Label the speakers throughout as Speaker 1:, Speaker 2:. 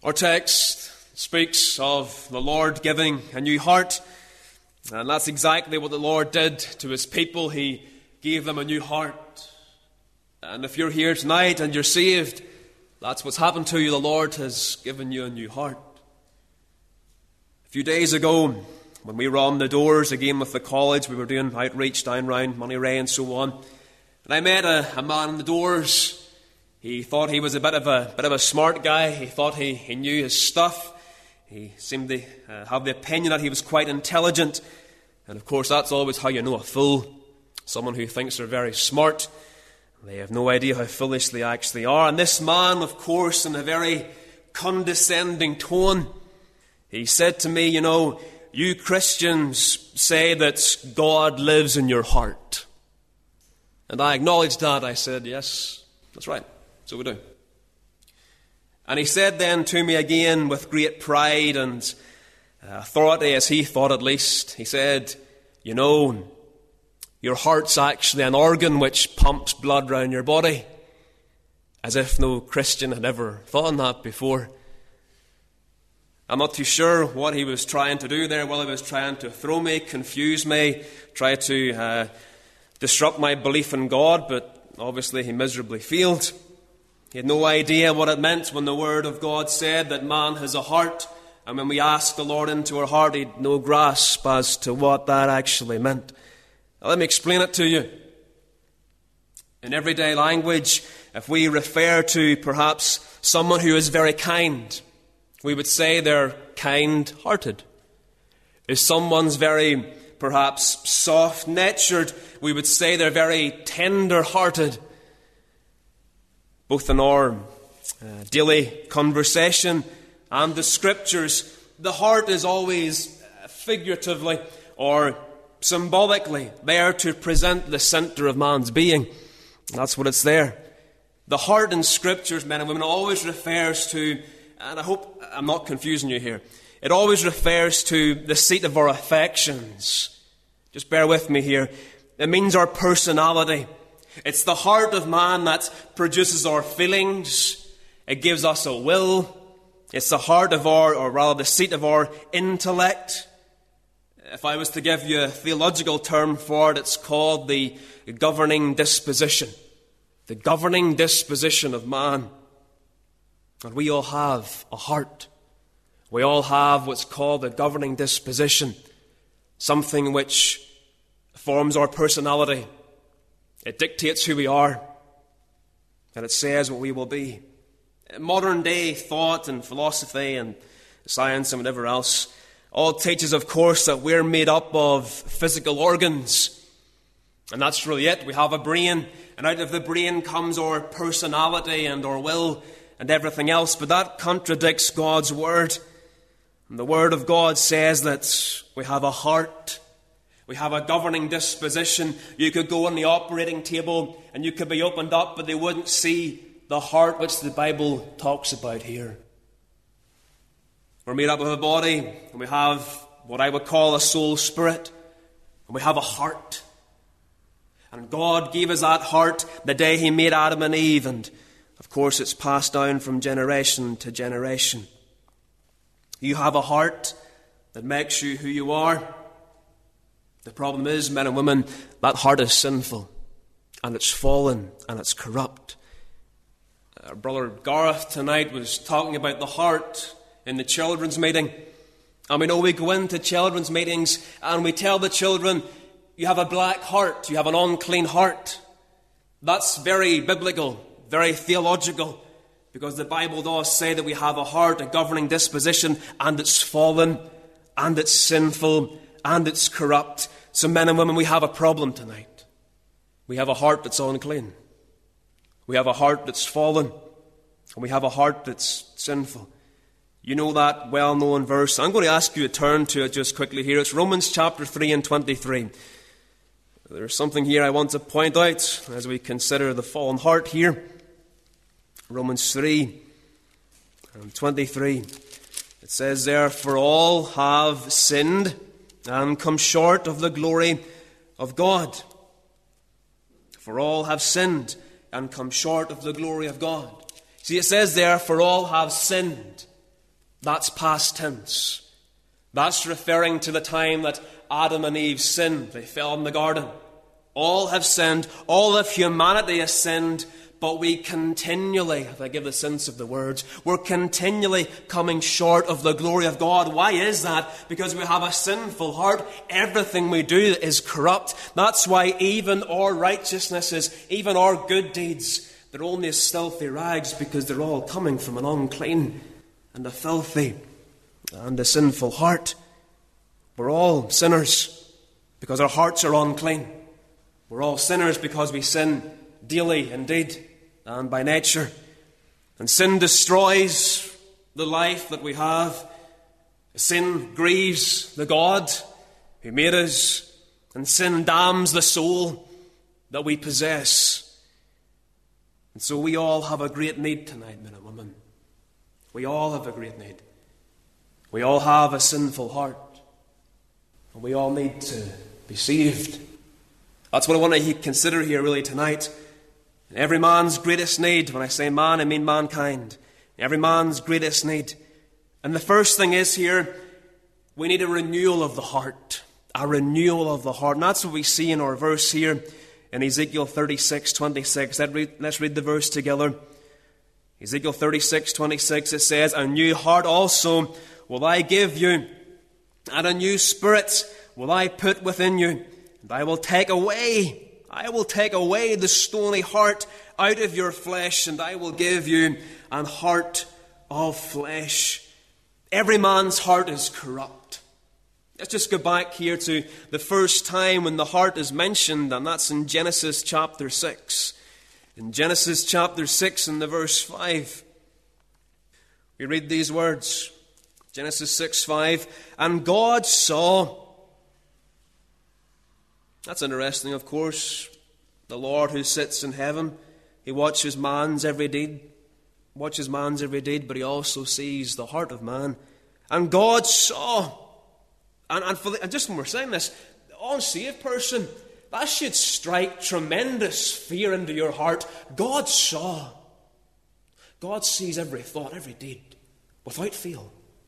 Speaker 1: Our text speaks of the Lord giving a new heart, and that's exactly what the Lord did to His people. He gave them a new heart. And if you're here tonight and you're saved, that's what's happened to you. The Lord has given you a new heart. A few days ago, when we were on the doors again with the college, we were doing outreach down round Monterey and so on, and I met a man on the doors. He thought he was a bit of a smart guy. He thought he knew his stuff. He seemed to have the opinion that he was quite intelligent. And of course, that's always how you know a fool. Someone who thinks they're very smart. They have no idea how foolish they actually are. And this man, of course, in a very condescending tone, he said to me, you Christians say that God lives in your heart. And I acknowledged that. I said, yes, that's right. So we do. And he said then to me again with great pride and authority, as he thought at least, he said, your heart's actually an organ which pumps blood round your body. As if no Christian had ever thought on that before. I'm not too sure what he was trying to do there. Whether he was trying to throw me, confuse me, try to disrupt my belief in God, but obviously he miserably failed. He had no idea what it meant when the Word of God said that man has a heart, and when we ask the Lord into our heart, he had no grasp as to what that actually meant. Now, let me explain it to you. In everyday language, if we refer to perhaps someone who is very kind, we would say they're kind-hearted. If someone's very, perhaps, soft-natured, we would say they're very tender-hearted. Both in our daily conversation and the Scriptures, the heart is always figuratively or symbolically there to present the centre of man's being. That's what it's there. The heart in Scriptures, men and women, always refers to, and I hope I'm not confusing you here, it always refers to the seat of our affections. Just bear with me here. It means our personality. It's the heart of man that produces our feelings. It gives us a will. It's the heart of the seat of our intellect. If I was to give you a theological term for it, it's called the governing disposition. The governing disposition of man. And we all have a heart. We all have what's called the governing disposition. Something which forms our personality. It dictates who we are, and it says what we will be. Modern day thought and philosophy and science and whatever else all teaches, of course, that we're made up of physical organs. And that's really it. We have a brain, and out of the brain comes our personality and our will and everything else. But that contradicts God's Word. And the Word of God says that we have a heart. We have a governing disposition. You could go on the operating table and you could be opened up, but they wouldn't see the heart which the Bible talks about here. We're made up of a body, and we have what I would call a soul spirit, and we have a heart. And God gave us that heart the day He made Adam and Eve, and of course it's passed down from generation to generation. You have a heart that makes you who you are. The problem is, men and women, that heart is sinful, and it's fallen, and it's corrupt. Our brother Gareth tonight was talking about the heart in the children's meeting. And we know we go into children's meetings and we tell the children, you have a black heart, you have an unclean heart. That's very biblical, very theological, because the Bible does say that we have a heart, a governing disposition, and it's fallen, and it's sinful, and it's corrupt. So men and women, we have a problem tonight. We have a heart that's unclean. We have a heart that's fallen. And we have a heart that's sinful. You know that well-known verse. I'm going to ask you to turn to it just quickly here. It's Romans chapter 3 and 23. There's something here I want to point out as we consider the fallen heart here. Romans 3 and 23. It says there, for all have sinned and come short of the glory of God. For all have sinned and come short of the glory of God. See, it says there, for all have sinned. That's past tense. That's referring to the time that Adam and Eve sinned. They fell in the garden. All have sinned. All of humanity has sinned. But we continually, if I give the sense of the words, we're continually coming short of the glory of God. Why is that? Because we have a sinful heart. Everything we do is corrupt. That's why even our righteousnesses, even our good deeds, they're only as filthy rags, because they're all coming from an unclean and a filthy and a sinful heart. We're all sinners because our hearts are unclean. We're all sinners because we sin daily indeed and by nature. And sin destroys the life that we have. Sin grieves the God who made us. And sin damns the soul that we possess. And so we all have a great need tonight, men and women. We all have a great need. We all have a sinful heart. And we all need to be saved. That's what I want to consider here really tonight. Every man's greatest need, when I say man, I mean mankind. Every man's greatest need. And the first thing is here, we need a renewal of the heart. A renewal of the heart. And that's what we see in our verse here in Ezekiel 36:26. Let's read the verse together. Ezekiel 36:26, it says, "A new heart also will I give you, and a new spirit will I put within you. And I will take away the stony heart out of your flesh, and I will give you an heart of flesh." Every man's heart is corrupt. Let's just go back here to the first time when the heart is mentioned, and that's in Genesis chapter 6. In Genesis chapter 6 and the verse 5, we read these words. Genesis 6:5, "And God saw..." That's interesting, of course. The Lord who sits in heaven, He watches man's every deed, but He also sees the heart of man. And God saw, and just when we're saying this, the unsaved person, that should strike tremendous fear into your heart. God saw. God sees every thought, every deed, without fail.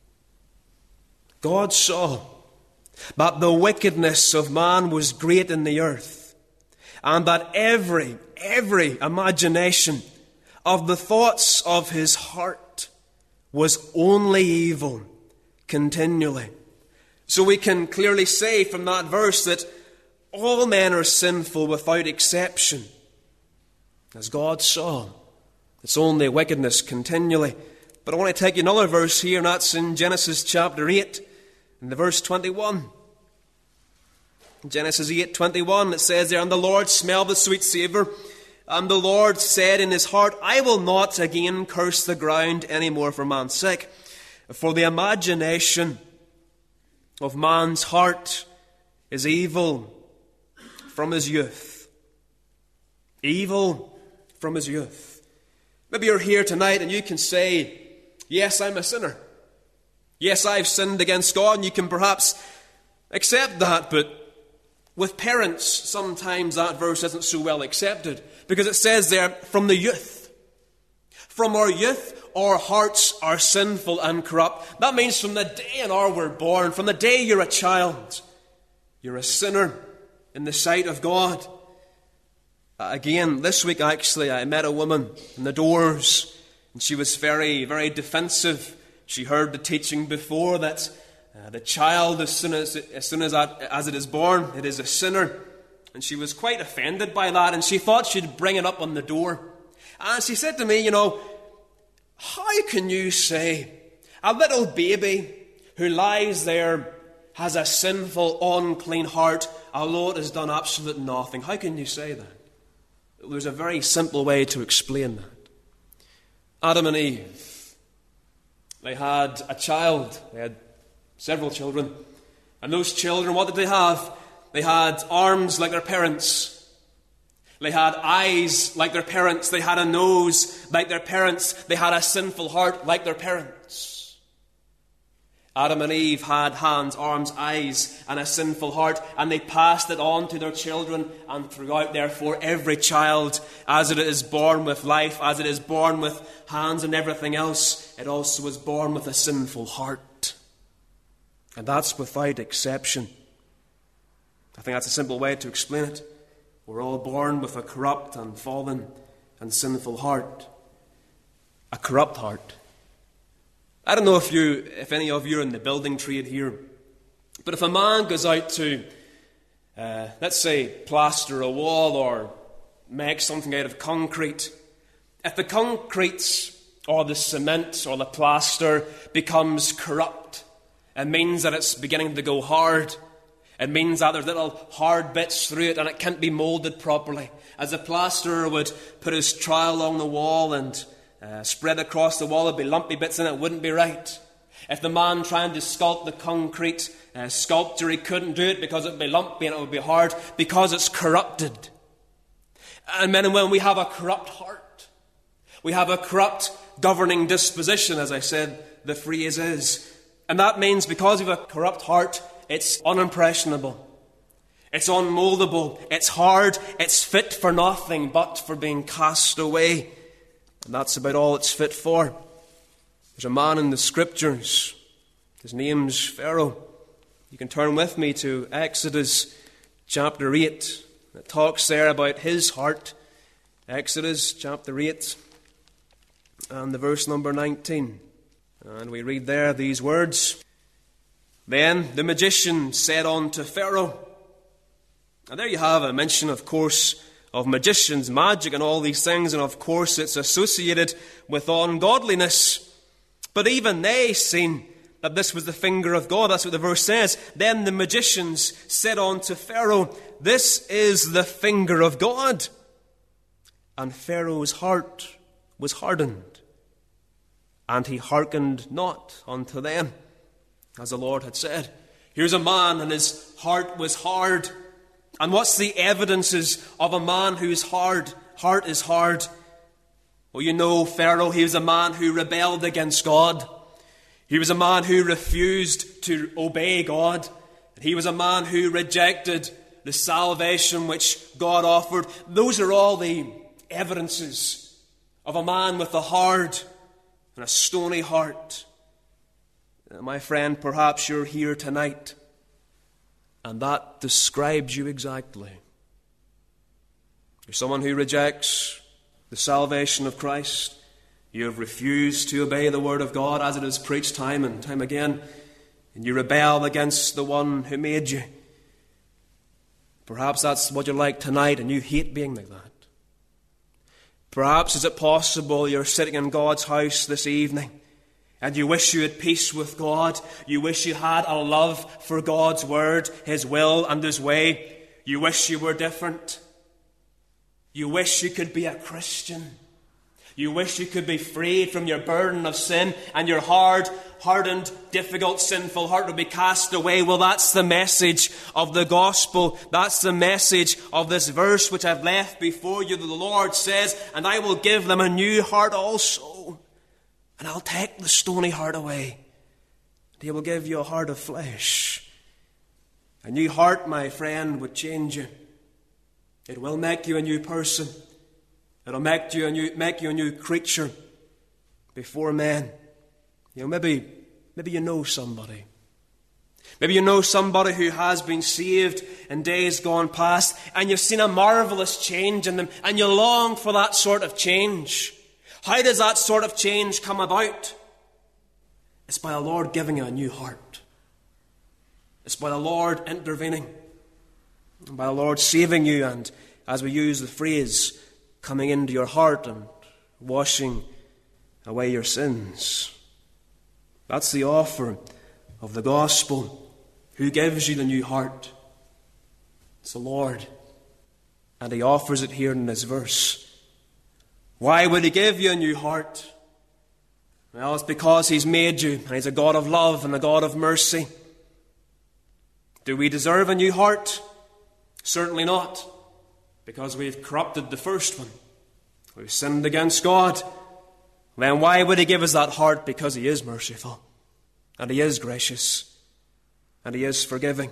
Speaker 1: God saw that the wickedness of man was great in the earth, and that every imagination of the thoughts of his heart was only evil continually. So we can clearly say from that verse that all men are sinful without exception. As God saw, it's only wickedness continually. But I want to take you another verse here, and that's in Genesis chapter 8, in the verse 21. In Genesis 8:21, it says there, "And the Lord smelled the sweet savour, and the Lord said in his heart, I will not again curse the ground any more for man's sake. For the imagination of man's heart is evil from his youth." Evil from his youth. Maybe you're here tonight and you can say, "Yes, I'm a sinner. Yes, I've sinned against God," and you can perhaps accept that, but with parents, sometimes that verse isn't so well accepted, because it says there, from the youth. From our youth, our hearts are sinful and corrupt. That means from the day an hour we're born, from the day you're a child, you're a sinner in the sight of God. Again, this week actually, I met a woman in the doors, and she was very, very defensive. She heard the teaching before that the child, as soon as it is born, it is a sinner. And she was quite offended by that, and she thought she'd bring it up on the door. And she said to me, "How can you say a little baby who lies there has a sinful, unclean heart, although it has done absolutely nothing? How can you say that?" There's a very simple way to explain that. Adam and Eve, they had a child. They had several children. And those children, what did they have? They had arms like their parents. They had eyes like their parents. They had a nose like their parents. They had a sinful heart like their parents. Adam and Eve had hands, arms, eyes, and a sinful heart, and they passed it on to their children, and throughout, therefore, every child, as it is born with life, as it is born with hands and everything else, it also is born with a sinful heart. And that's without exception. I think that's a simple way to explain it. We're all born with a corrupt and fallen and sinful heart. A corrupt heart. I don't know if any of you are in the building trade here, but if a man goes out to, let's say, plaster a wall or make something out of concrete, if the concrete or the cement or the plaster becomes corrupt, it means that it's beginning to go hard. It means that there's little hard bits through it and it can't be moulded properly. As a plasterer would put his trowel along the wall and spread across the wall, there'd be lumpy bits in it, wouldn't be right. If the man trying to sculpt the concrete sculpture, he couldn't do it because it would be lumpy and it would be hard because it's corrupted. And men and women, we have a corrupt heart. We have a corrupt governing disposition, as I said, the phrase is. And that means because we have a corrupt heart, it's unimpressionable. It's unmoldable. It's hard. It's fit for nothing but for being cast away. And that's about all it's fit for. There's a man in the Scriptures. His name's Pharaoh. You can turn with me to Exodus chapter 8. It talks there about his heart. Exodus chapter 8 and the verse number 19. And we read there these words. Then the magician said unto Pharaoh. And there you have a mention, of course, of magicians, magic and all these things, and of course it's associated with ungodliness. But even they seen that this was the finger of God. That's what the verse says. Then the magicians said unto Pharaoh, this is the finger of God. And Pharaoh's heart was hardened, and he hearkened not unto them, as the Lord had said. Here's a man, and his heart was hard. And what's the evidences of a man whose heart is hard? Well, you know, Pharaoh, he was a man who rebelled against God. He was a man who refused to obey God. He was a man who rejected the salvation which God offered. Those are all the evidences of a man with a hard and a stony heart. My friend, perhaps you're here tonight, and that describes you exactly. You're someone who rejects the salvation of Christ. You have refused to obey the Word of God as it is preached time and time again, and you rebel against the one who made you. Perhaps that's what you're like tonight, and you hate being like that. Perhaps is it possible you're sitting in God's house this evening, and you wish you had peace with God. You wish you had a love for God's Word, His will and His way. You wish you were different. You wish you could be a Christian. You wish you could be freed from your burden of sin, and your hardened, difficult, sinful heart would be cast away. Well, that's the message of the gospel. That's the message of this verse which I've left before you. The Lord says, and I will give them a new heart also. And I'll take the stony heart away. And He will give you a heart of flesh. A new heart, my friend, would change you. It will make you a new person. It'll make you a new creature before men. You know, maybe you know somebody. Maybe you know somebody who has been saved in days gone past, and you've seen a marvelous change in them, and you long for that sort of change. How does that sort of change come about? It's by the Lord giving you a new heart. It's by the Lord intervening. And by the Lord saving you, and as we use the phrase, coming into your heart and washing away your sins. That's the offer of the gospel. Who gives you the new heart? It's the Lord. And He offers it here in this verse. Why would He give you a new heart? Well, it's because He's made you, and He's a God of love and a God of mercy. Do we deserve a new heart? Certainly not, because we've corrupted the first one. We've sinned against God. Then why would He give us that heart? Because He is merciful. and He is gracious, and He is forgiving.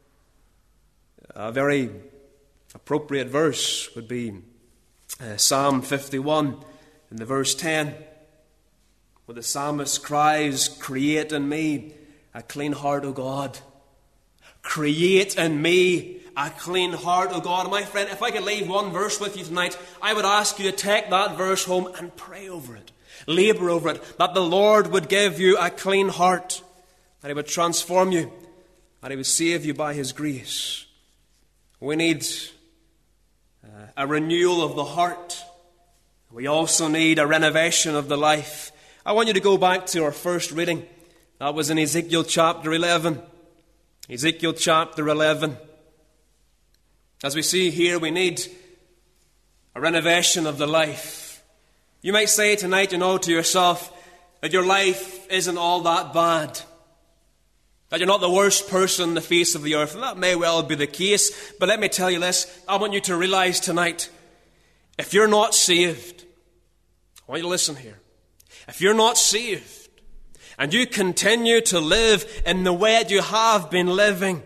Speaker 1: A very appropriate verse would be Psalm 51 in the verse 10, where the psalmist cries, "Create in me a clean heart, O God. Create in me a clean heart, O God." And my friend, if I could leave one verse with you tonight, I would ask you to take that verse home and pray over it, labor over it, that the Lord would give you a clean heart, that He would transform you, that He would save you by His grace. We need a renewal of the heart. We also need a renovation of the life. I want you to go back to our first reading. That was in Ezekiel chapter 11. Ezekiel chapter 11. As we see here, we need a renovation of the life. You might say tonight, to yourself, that your life isn't all that bad, that you're not the worst person on the face of the earth, and that may well be the case. But let me tell you this, I want you to realize tonight, if you're not saved, I want you to listen here. If you're not saved, and you continue to live in the way that you have been living,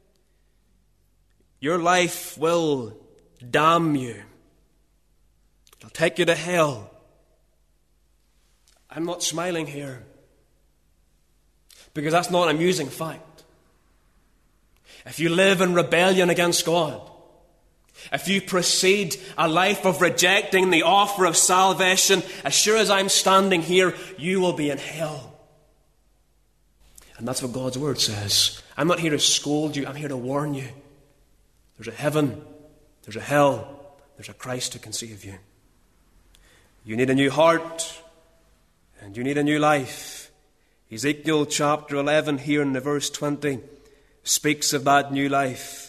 Speaker 1: your life will damn you. It'll take you to hell. I'm not smiling here, because that's not an amusing fact. If you live in rebellion against God, if you proceed a life of rejecting the offer of salvation, as sure as I'm standing here, you will be in hell. And that's what God's word says. I'm not here to scold you, I'm here to warn you. There's a heaven, there's a hell, there's a Christ who can save you. You need a new heart, and you need a new life. Ezekiel chapter 11 here in the verse 20 speaks of that new life.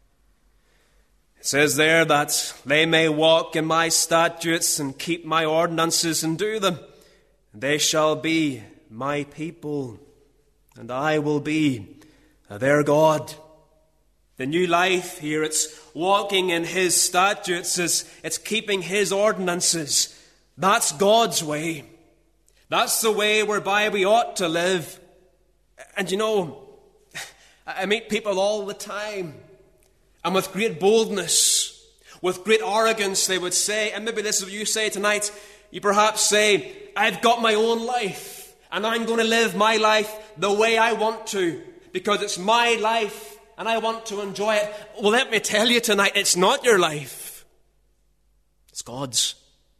Speaker 1: It says there that they may walk in my statutes and keep my ordinances and do them. And they shall be my people, and I will be their God. The new life here, it's walking in His statutes, it's keeping His ordinances. That's God's way. That's the way whereby we ought to live. And I meet people all the time, and with great boldness, with great arrogance, they would say, and maybe this is what you say tonight, you perhaps say, I've got my own life, and I'm going to live my life the way I want to, because it's my life, and I want to enjoy it. Well, let me tell you tonight, it's not your life. It's God's.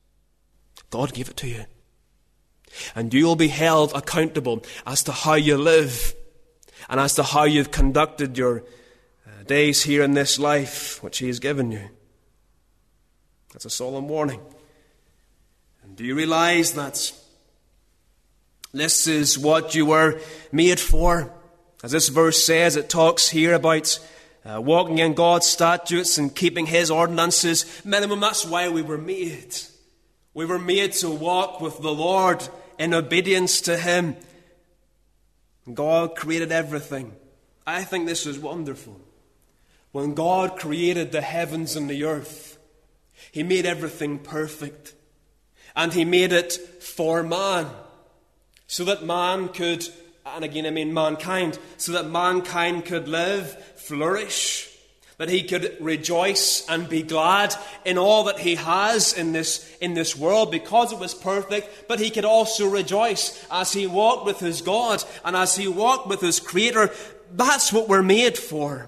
Speaker 1: God gave it to you. And you will be held accountable as to how you live, and as to how you've conducted your days here in this life which He has given you. That's a solemn warning. And do you realize that this is what you were made for? As this verse says, it talks here about walking in God's statutes and keeping His ordinances. Minimum, that's why we were made. We were made to walk with the Lord in obedience to Him. God created everything. I think this is wonderful. When God created the heavens and the earth, He made everything perfect. And He made it for man, so that man could, and again I mean mankind, so that mankind could live, flourish, that he could rejoice and be glad in all that he has in this world because it was perfect, but he could also rejoice as he walked with his God and as he walked with his Creator. That's what we're made for.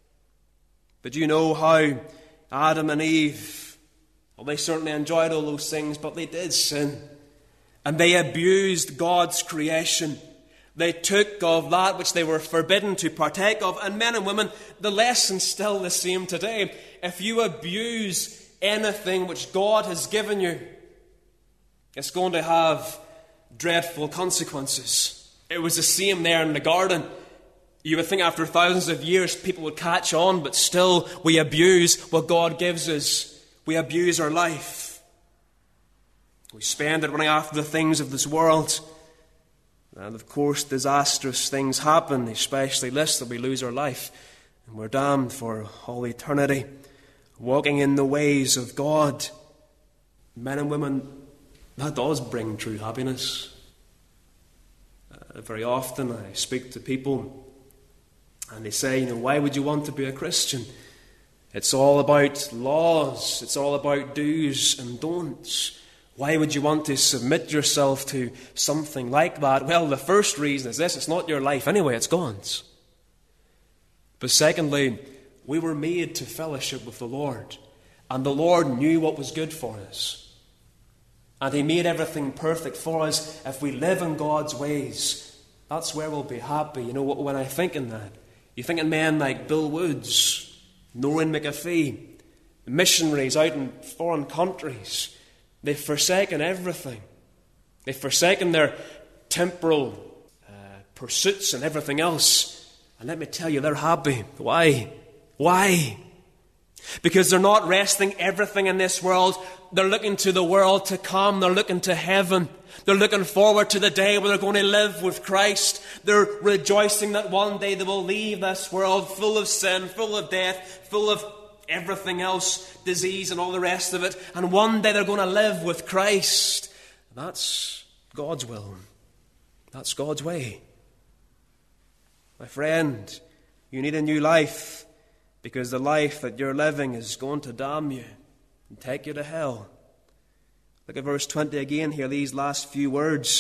Speaker 1: But you know how Adam and Eve, well, they certainly enjoyed all those things, but they did sin. And they abused God's creation. They took of that which they were forbidden to partake of. And men and women, the lesson's still the same today. If you abuse anything which God has given you, it's going to have dreadful consequences. It was the same there in the garden. You would think after thousands of years people would catch on, but still we abuse what God gives us. We abuse our life. We spend it running after the things of this world. And of course disastrous things happen, especially this, that we lose our life and we're damned for all eternity. Walking in the ways of God, men and women, that does bring true happiness. Very often I speak to people and they say, why would you want to be a Christian? It's all about laws. It's all about do's and don'ts. Why would you want to submit yourself to something like that? Well, the first reason is this: it's not your life anyway, it's God's. But secondly, we were made to fellowship with the Lord, and the Lord knew what was good for us. And He made everything perfect for us. If we live in God's ways, that's where we'll be happy. When I think in that, you think of men like Bill Woods, Noreen McAfee, missionaries out in foreign countries. They've forsaken everything. They've forsaken their temporal pursuits and everything else. And let me tell you, they're happy. Why? Why? Because they're not resting everything in this world. They're looking to the world to come. They're looking to heaven. They're looking forward to the day where they're going to live with Christ. They're rejoicing that one day they will leave this world full of sin, full of death, full of everything else, disease and all the rest of it. And one day they're going to live with Christ. That's God's will. That's God's way. My friend, you need a new life, because the life that you're living is going to damn you and take you to hell. Look at verse 20 again here, these last few words.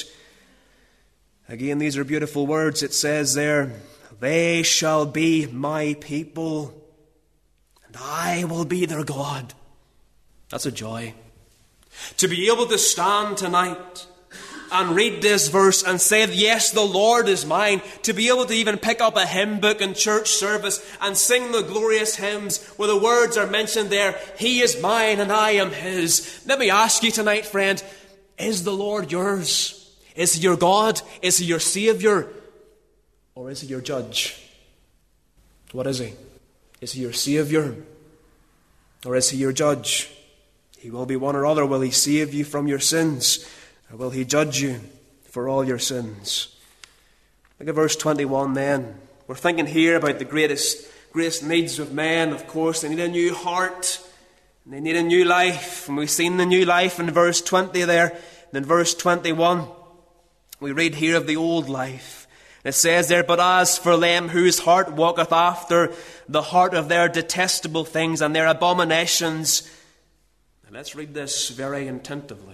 Speaker 1: Again, these are beautiful words. It says there, "They shall be my people, and I will be their God." That's a joy. To be able to stand tonight and read this verse and say, yes, the Lord is mine. To be able to even pick up a hymn book in church service and sing the glorious hymns where the words are mentioned there, He is mine and I am His. Let me ask you tonight, friend, is the Lord yours? Is He your God? Is He your Saviour? Or is He your judge? What is He? Is He your Saviour? Or is He your judge? He will be one or other. Will He save you from your sins? Or will He judge you for all your sins? Look at verse 21 then. We're thinking here about the greatest needs of men. Of course, they need a new heart. And they need a new life. And we've seen the new life in verse 20 there. And in verse 21, we read here of the old life. And it says there, "But as for them whose heart walketh after the heart of their detestable things and their abominations." And let's read this very attentively.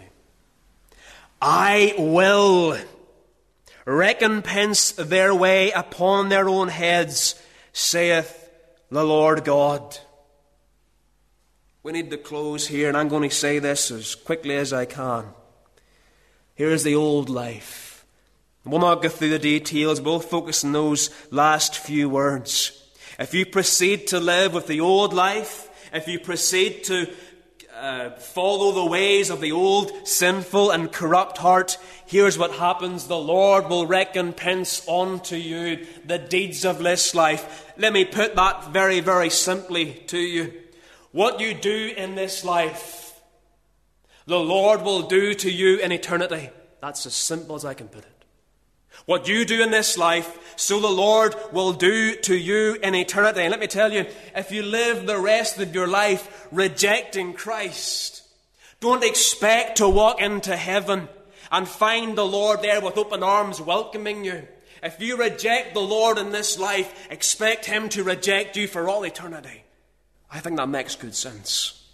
Speaker 1: "I will recompense their way upon their own heads, saith the Lord God." We need to close here, and I'm going to say this as quickly as I can. Here's the old life. We'll not go through the details. We'll focus on those last few words. If you proceed to live with the old life, if you proceed to follow the ways of the old sinful and corrupt heart, here's what happens. The Lord will recompense unto you the deeds of this life. Let me put that very, very simply to you. What you do in this life, the Lord will do to you in eternity. That's as simple as I can put it. What you do in this life, so the Lord will do to you in eternity. And let me tell you, if you live the rest of your life rejecting Christ, don't expect to walk into heaven and find the Lord there with open arms welcoming you. If you reject the Lord in this life, expect Him to reject you for all eternity. I think that makes good sense.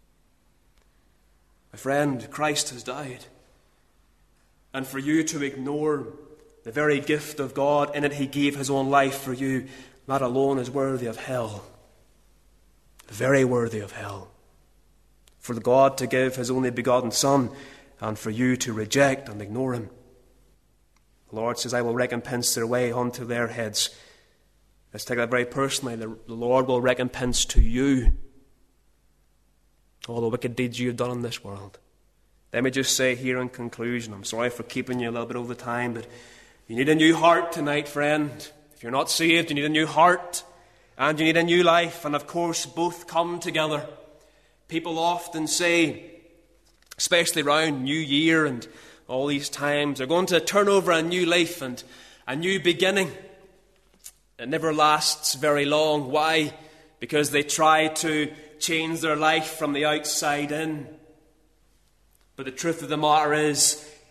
Speaker 1: My friend, Christ has died. And for you to ignore the very gift of God, in it He gave His own life for you, that alone is worthy of hell. Very worthy of hell. For God to give His only begotten Son, and for you to reject and ignore Him. The Lord says, "I will recompense their way unto their heads." Let's take that very personally. The Lord will recompense to you all the wicked deeds you have done in this world. Let me just say here in conclusion, I'm sorry for keeping you a little bit over the time, but you need a new heart tonight, friend. If you're not saved, you need a new heart and you need a new life. And of course, both come together. People often say, especially around New Year and all these times, they're going to turn over a new leaf and a new beginning. It never lasts very long. Why? Because they try to change their life from the outside in. But the truth of the matter is,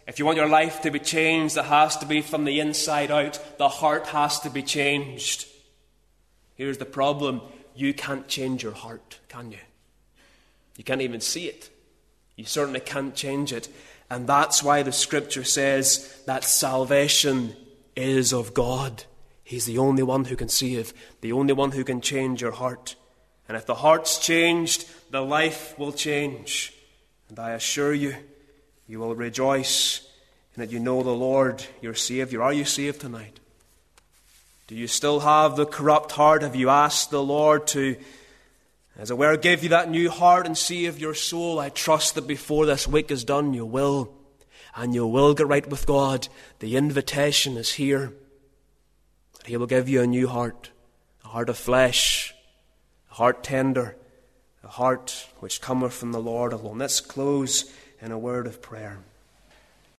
Speaker 1: If you want your life to be changed, it has to be from the inside out. The heart has to be changed. Here's the problem. You can't change your heart, can you? You can't even see it. You certainly can't change it. And that's why the Scripture says that salvation is of God. He's the only one who can save, the only one who can change your heart. And if the heart's changed, the life will change. And I assure you, you will rejoice in that you know the Lord, your Savior. Are you saved tonight? Do you still have the corrupt heart? Have you asked the Lord to, as it were, give you that new heart and save your soul? I trust that before this week is done, you will. And you will get right with God. The invitation is here. That He will give you a new heart. A heart of flesh. A heart tender. A heart which cometh from the Lord alone. Let's close in a word of prayer.